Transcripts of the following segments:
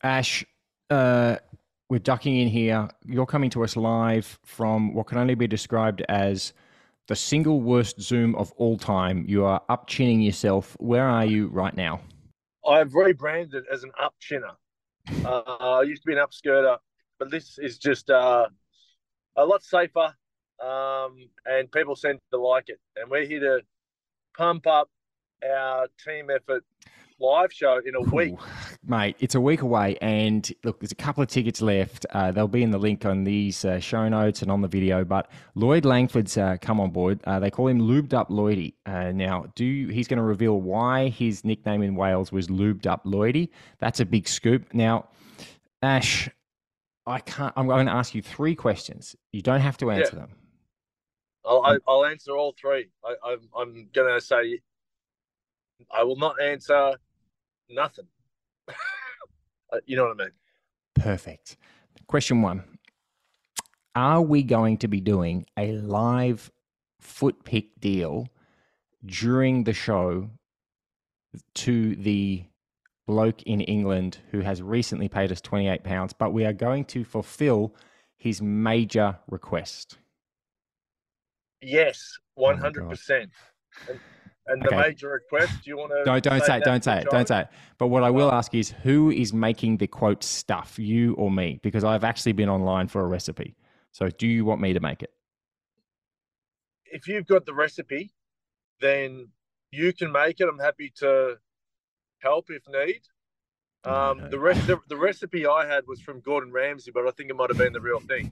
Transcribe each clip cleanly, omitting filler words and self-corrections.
Ash, we're ducking in here. You're coming to us live from what can only be described as the single worst Zoom of all time. You are up chinning yourself. Where are you right now? I've rebranded as an up chinner. I used to be an upskirter, but this is just a lot safer, and people seem to like it. And we're here to pump up our team effort live show in a week. Ooh, mate, it's a week away, and look, there's a couple of tickets left. They'll be in the link on these show notes and on the video. But Lloyd Langford's come on board. They call him Lubed Up Lloydie. Now, he's going to reveal why his nickname in Wales was Lubed Up Lloydie. That's a big scoop. Now, Ash, I'm going to ask you three questions. You don't have to Yeah, answer them. I'll answer all three. I'm going to say I will not answer nothing. You know what I mean? Perfect. Question one. Are we going to be doing a live foot pick deal during the show to the bloke in England who has recently paid us £28, but we are going to fulfill his major request? Yes, Oh my God. 100%. And, and the Okay. major request, do you want to No, don't say say it. that Don't to the say it. Don't show? say it. But what I will Oh, ask is who is making the quote stuff, you or me? Because I've actually been online for a recipe. So do you want me to make it? if you've got the recipe, then you can make it. I'm happy to help if need. No, The no. rest the recipe I had was from Gordon Ramsay, but I think it might have been the real thing.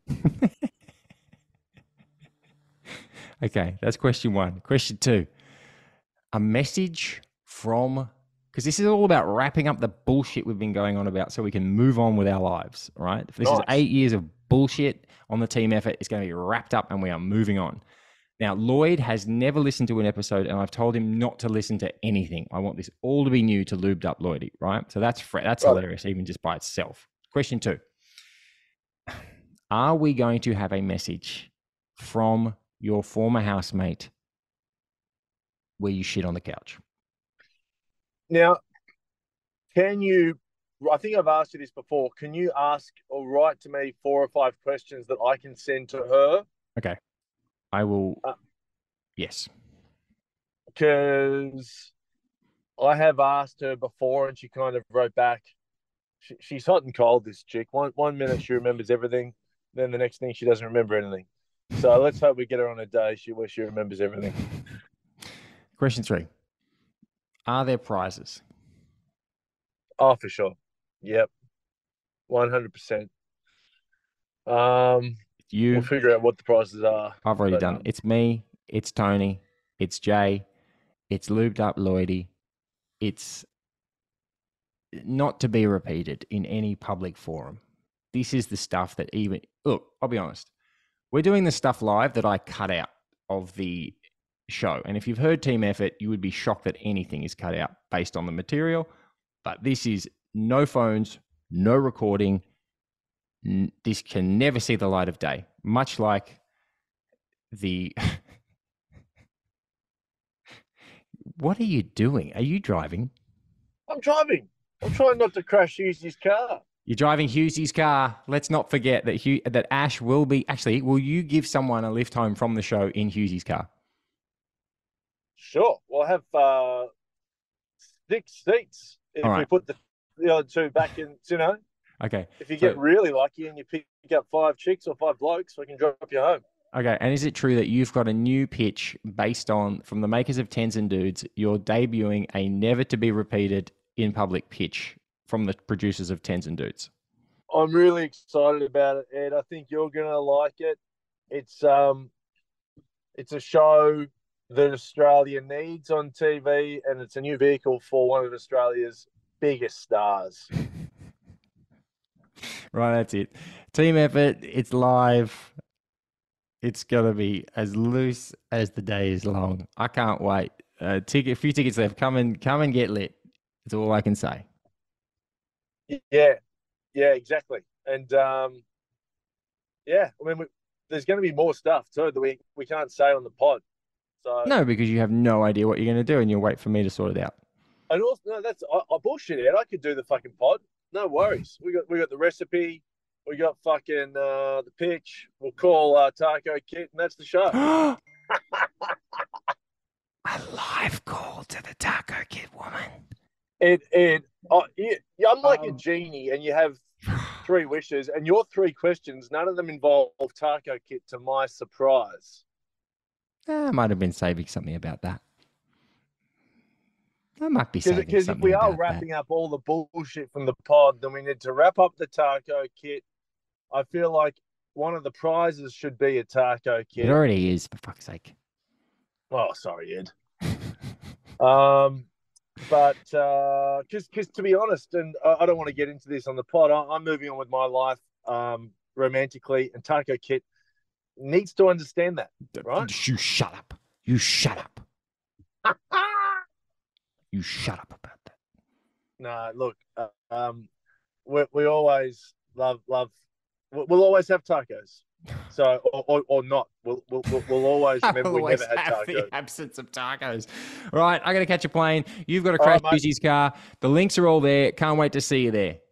Okay, that's question one. Question two, a message from, because this is all about wrapping up the bullshit we've been going on about so we can move on with our lives, right? If this is Nice. 8 years of bullshit on the team effort, it's going to be wrapped up and we are moving on. Now, Lloyd has never listened to an episode, and I've told him not to listen to anything. I want this all to be new to Lubed Up Lloydie, right? So that's Right. hilarious, even just by itself. Question two, are we going to have a message from your former housemate where you shit on the couch? Now, can you? I think I've asked you this before. Can you ask or write to me 4 or 5 questions that I can send to her? Okay, I will. Yes. Because I have asked her before, and she kind of wrote back. She's hot and cold. This chick. One minute she remembers everything, then the next thing she doesn't remember anything. So let's hope we get her on a day where she remembers everything. Question three, are there prizes? Oh, for sure. Yep, 100%. We'll You, figure out what the prices are. I've already But done it. It's me, it's Tony, it's Jay, it's Lubed Up Lloydie. It's not to be repeated in any public forum. This is the stuff that even, look, I'll be honest. We're doing the stuff live that I cut out of the show. And if you've heard Team Effort, you would be shocked that anything is cut out based on the material. But this is no phones, no recording. This can never see the light of day, much like the. What are you doing? Are you driving? I'm driving. I'm trying not to crash Hughes' car. You're driving Hughesy's car. Let's not forget that Ash will be. Actually, will you give someone a lift home from the show in Hughesy's car? Sure. We'll have 6 seats All if we right. put the other two back in, Okay. if you get So, really lucky and you pick up 5 chicks or 5 blokes, we can drop you home. okay. And is it true that you've got a new pitch based on, from the makers of Tens and Dudes, you're debuting a never to be repeated in public pitch from the producers of Tens and Dudes? I'm really excited about it, Ed. I think you're gonna like it. It's um it's a show that Australia needs on TV, and it's a new vehicle for one of Australia's biggest stars. Right. That's it. Team effort. It's live. It's gonna be as loose as the day is long. I can't wait. A few tickets left. Come and get lit. That's all I can say. Yeah, yeah, exactly. And yeah, I mean, there's going to be more stuff too that we can't say on the pod. So, No, because you have no idea what you're going to do, and you'll wait for me to sort it out. and also, no, that's I bullshit it. I could do the fucking pod. No worries. We got the recipe. We got fucking the pitch. We'll call Taco Kit, and that's the show. A live call to the Taco Kid woman. I'm like a genie, and you have 3 wishes, and your 3 questions, none of them involve Taco Kit. To my surprise, I might have been saving something about that. I might be saving because if something we are about wrapping that. up all the bullshit from the pod, then we need to wrap up the Taco Kit. I feel like one of the prizes should be a Taco It Kit. already is, for fuck's sake. Oh, sorry, Ed. But because to be honest, and I don't want to get into this on the pod, I'm moving on with my life romantically, and Taco Kit needs to understand that, right? You shut up. You shut up. You shut up about that. No, look, we always love. We'll always have tacos. So or not. We'll always remember we never had tacos. The absence of tacos. All right, I got to catch a plane. You've got to All crash right, mate. Busy's car. The links are all there. Can't wait to see you there.